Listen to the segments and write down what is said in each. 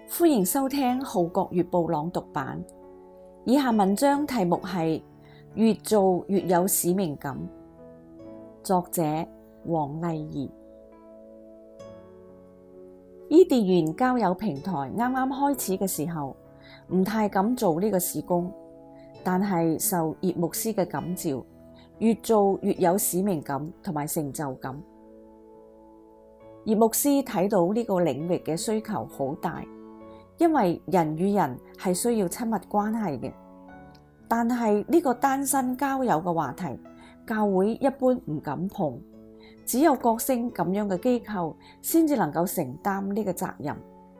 歡迎收聽《號角月報》朗讀版。以下文章題目係越做越有使命感，作者黃麗儀。伊甸園交友平台啱啱開始嘅時候，唔太敢做呢個事工，但係受葉牧師嘅感召，越做越有使命感同埋成就感。葉牧師睇到呢個領域嘅需求好大，因為人與人係需要親密關係嘅，但係呢個單身交友嘅話題，教會一般唔敢碰，只有角聲咁樣嘅機構先至能夠承擔呢個責任。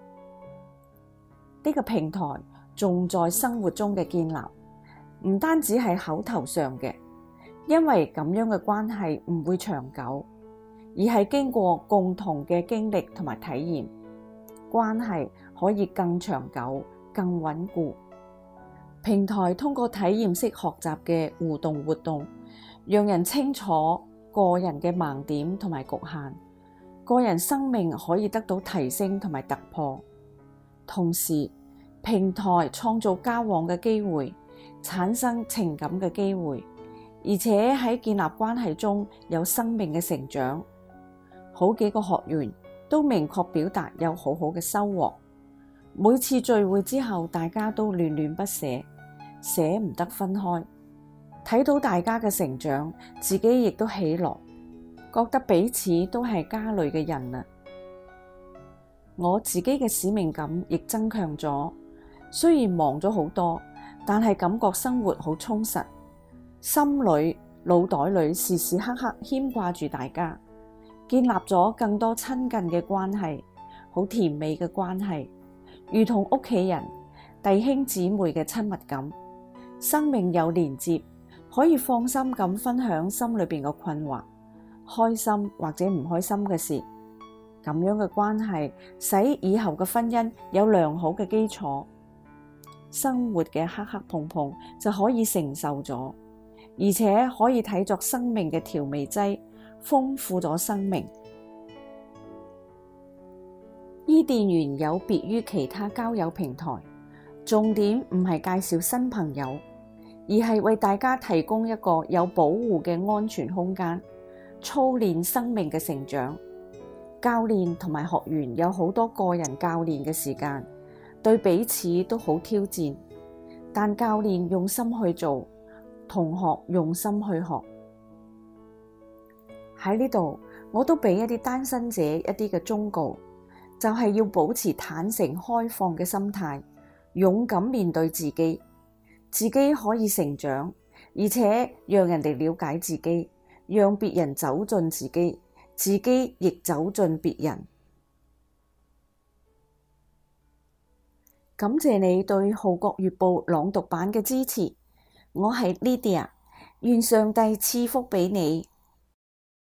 呢個平台重在生活中嘅建立，唔單止係口頭上嘅，因為咁樣嘅關係唔會長久，而係經過共同嘅經歷同埋體驗，關係可以更長久、更穩固。平台通過體驗式學習嘅互動活動，讓人清楚個人嘅盲點同埋局限，個人生命可以得到提升同埋突破。同時，平台創造交往嘅機會，產生情感嘅機會，而且喺建立關係中有生命嘅成長。好幾個學員都明確表達有好好嘅收穫。每次聚會之後，大家都戀戀不捨，捨唔得分開。睇到大家嘅成長，自己亦都喜樂，覺得彼此都係家裏嘅人啦。我自己嘅使命感亦增強咗，雖然忙咗好多，但係感覺生活好充實，心裏腦袋裏時時刻刻牽掛住大家，建立咗更多親近嘅關係，好甜美嘅關係，如同屋企人、弟兄姊妹嘅親密感，生命有連接，可以放心咁分享心裏邊嘅困惑、開心或者唔開心嘅事。咁樣嘅關係使以後嘅婚姻有良好嘅基礎，生活嘅磕磕碰碰就可以承受咗，而且可以睇作生命嘅調味劑，豐富咗生命。伊甸園有別於其他交友平台，重點唔係介紹新朋友，而係為大家提供一個有保護嘅安全空間，操練生命嘅成長。教練同埋學員有好多個人教練嘅時間，對彼此都好挑戰，但教練用心去做，同學用心去學。喺呢度，我都俾一啲單身者一啲嘅忠告，就係要保持坦誠開放嘅心態，勇敢面對自己，自己可以成長，而且讓人哋了解自己，讓別人走進自己，自己亦走進別人。感謝你對號角月報朗讀版嘅支持，我係 Lydia，願上帝賜福俾你。